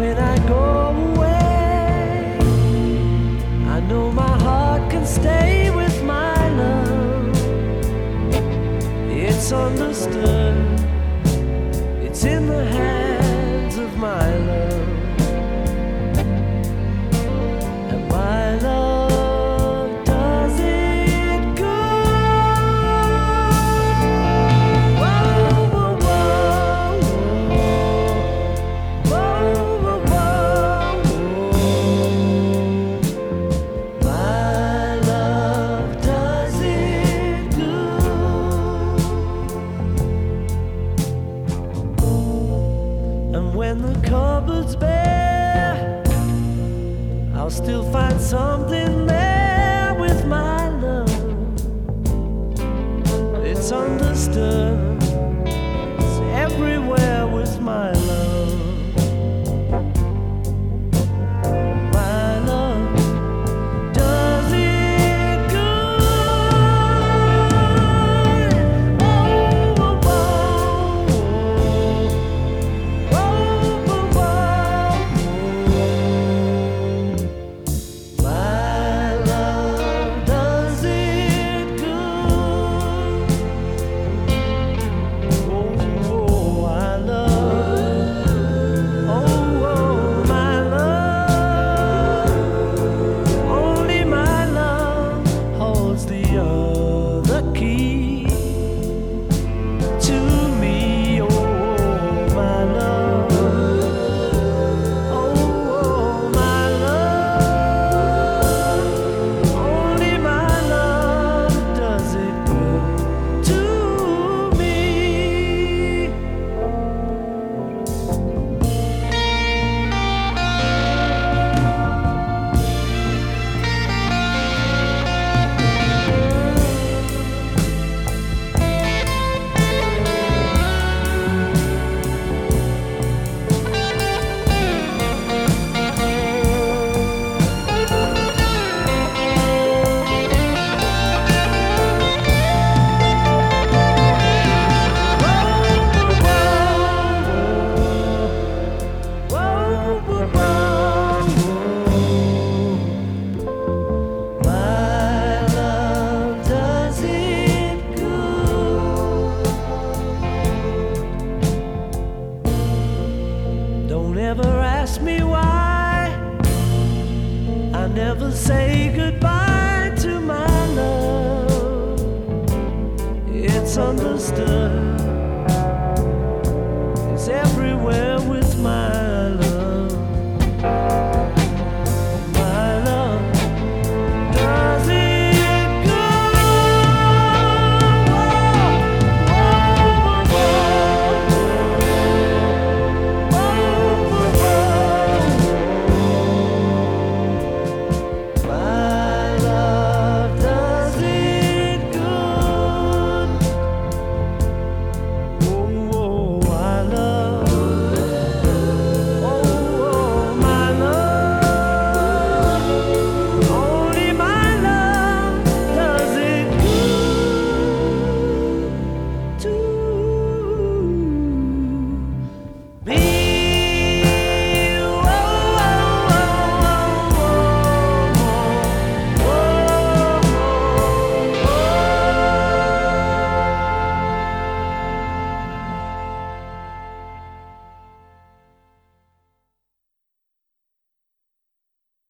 when I go away, I know my heart can stay with my love. It's understood, it's in the hands of my love. And my love does it good. Whoa, whoa, whoa, whoa, whoa, whoa, whoa. My love does it good. And when the cupboard's bare, I'll still find something there with my love. It's understood, it's everywhere with my love. My love does it good. Oh, oh, oh, oh, oh, oh. My love does it good. Oh, I love. Oh, my love. Only my love holds the other key to me. Oh, my love. Oh, my love. Only my love does it good to me. My love does it good. Don't ever ask me why I never say goodbye to my love. It's understood,